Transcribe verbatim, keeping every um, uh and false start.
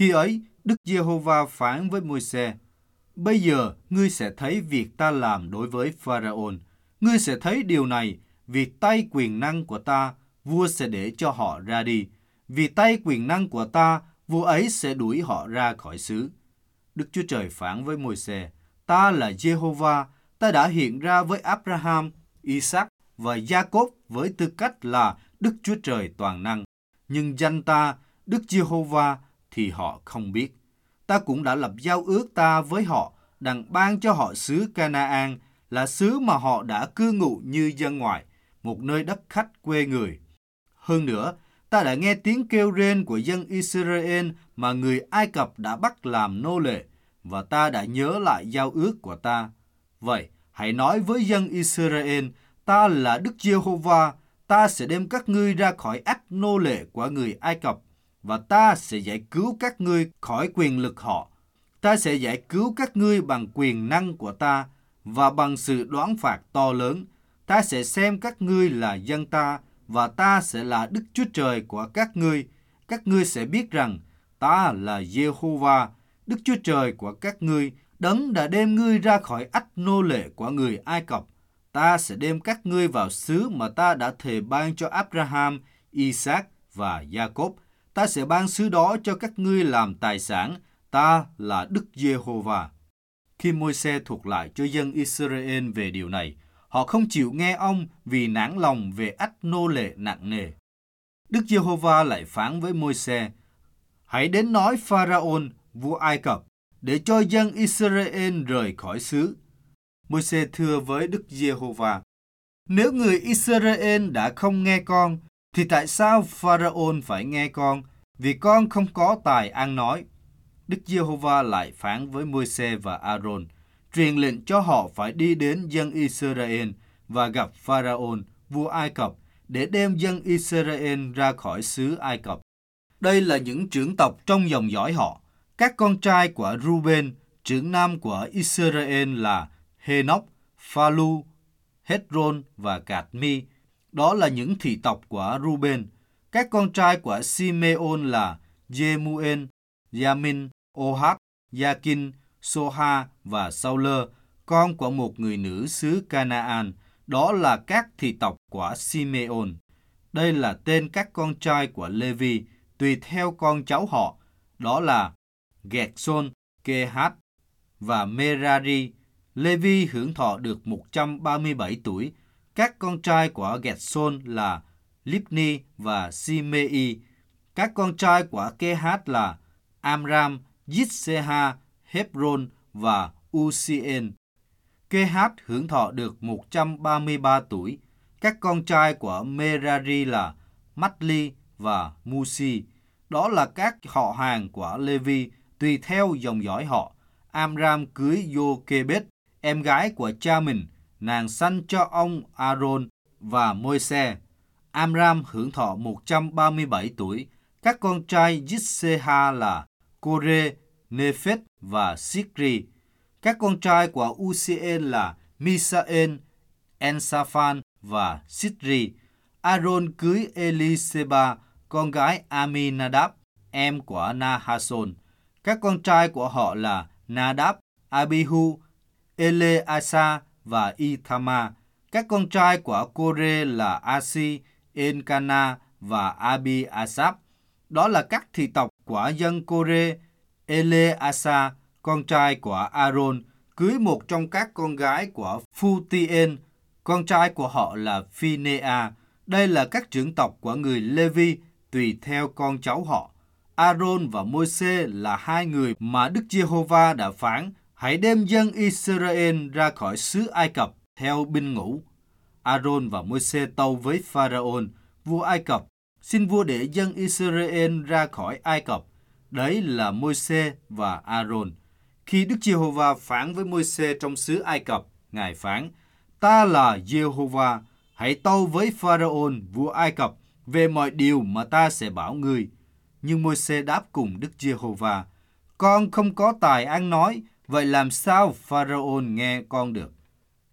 Khi ấy, Đức Giê-hô-va phán với Môi-se: Bây giờ ngươi sẽ thấy việc ta làm đối với Pharaon. Ngươi sẽ thấy điều này, vì tay quyền năng của ta, vua sẽ để cho họ ra đi. Vì tay quyền năng của ta, vua ấy sẽ đuổi họ ra khỏi xứ. Đức Chúa Trời phán với Môi-se: Ta là Giê-hô-va, ta đã hiện ra với Abraham, Isaac và Gia-cốp với tư cách là Đức Chúa Trời toàn năng. Nhưng danh ta, Đức Giê-hô-va, thì họ không biết. Ta cũng đã lập giao ước ta với họ, đặng ban cho họ xứ Ca-na-an, là xứ mà họ đã cư ngụ như dân ngoại, một nơi đất khách quê người. Hơn nữa, ta đã nghe tiếng kêu rên của dân Israel mà người Ai Cập đã bắt làm nô lệ, và ta đã nhớ lại giao ước của ta. Vậy, hãy nói với dân Israel: Ta là Đức Giê-hô-va, ta sẽ đem các ngươi ra khỏi ách nô lệ của người Ai Cập, và ta sẽ giải cứu các ngươi khỏi quyền lực họ. Ta sẽ giải cứu các ngươi bằng quyền năng của ta và bằng sự đoán phạt to lớn. Ta sẽ xem các ngươi là dân ta, và ta sẽ là Đức Chúa Trời của các ngươi. Các ngươi sẽ biết rằng ta là Giê-hô-va, Đức Chúa Trời của các ngươi, đấng đã đem ngươi ra khỏi ách nô lệ của người Ai Cập. Ta sẽ đem các ngươi vào xứ mà ta đã thề ban cho Abraham, Isaac và Gia-cốp. Ta sẽ ban xứ đó cho các ngươi làm tài sản. Ta là Đức Giê-hô-va. Khi Môi-se thuật lại cho dân Israel về điều này, họ không chịu nghe ông vì nản lòng về ách nô lệ nặng nề. Đức Giê-hô-va lại phán với Môi-se: Hãy đến nói Pharaon, vua Ai Cập, để cho dân Israel rời khỏi xứ. Môi-se thưa với Đức Giê-hô-va: Nếu người Israel đã không nghe con, thì tại sao Pharaon phải nghe con? Vì con không có tài ăn nói. Đức Giê-hô-va lại phán với Môi-se và A-rôn, truyền lệnh cho họ phải đi đến dân Israel và gặp Pharaon, vua Ai Cập, để đem dân Israel ra khỏi xứ Ai Cập. Đây là những trưởng tộc trong dòng dõi họ. Các con trai của Ruben, trưởng nam của Israel là Henoch, Phalu, Hezron và Cadmi. Đó là những thị tộc của Ruben. Các con trai của Simeon là Jemuel, Yamin, Ohad, Yakin, Soha và Sauler, con của một người nữ xứ Canaan. Đó là các thị tộc của Simeon. Đây là tên các con trai của Levi, tùy theo con cháu họ. Đó là Gershon, Kehat và Merari. Levi hưởng thọ được một trăm ba mươi bảy tuổi. Các con trai của Gershon là Libni và Simei. Các con trai của Kehat là Amram, Yitseha, Hebron và Uzien. Kehat hưởng thọ được một trăm ba mươi ba tuổi. Các con trai của Merari là Mahli và Musi. Đó là các họ hàng của Levi, tùy theo dòng dõi họ. Amram cưới Jochebed, em gái của cha mình, nàng sanh cho ông A-rôn và Môi-se. Amram hưởng thọ một trăm ba mươi bảy tuổi. Các con trai Yitseha là Kore, Nephet và Sikri. Các con trai của Uzien là Misael, Ensaphan và Sitri. A-rôn cưới Eliseba, con gái Aminadab, em của Nahason. Các con trai của họ là Nadab, Abihu, Eleasa và Ithama. Các con trai của Kore là Asi, Encana và Abi-asap. Đó là các thị tộc của dân Kore. Eleasa, con trai của A-rôn, cưới một trong các con gái của Phutien. Con trai của họ là Phinea. Đây là các trưởng tộc của người Levi, tùy theo con cháu họ. A-rôn và Môi-se là hai người mà Đức Giê-hô-va đã phán: Hãy đem dân Israel ra khỏi xứ Ai Cập theo binh ngũ. A-rôn và Môi-se tâu với Pharaon, vua Ai Cập: Xin vua để dân Israel ra khỏi Ai Cập. Đấy là Môi-se và A-rôn. Khi Đức Giê-hô-va phán với Môi-se trong xứ Ai Cập, Ngài phán: Ta là Giê-hô-va, hãy tâu với Pharaon, vua Ai Cập, về mọi điều mà ta sẽ bảo ngươi. Nhưng Môi-se đáp cùng Đức Giê-hô-va: Con không có tài ăn nói, vậy làm sao Pharaon nghe con được?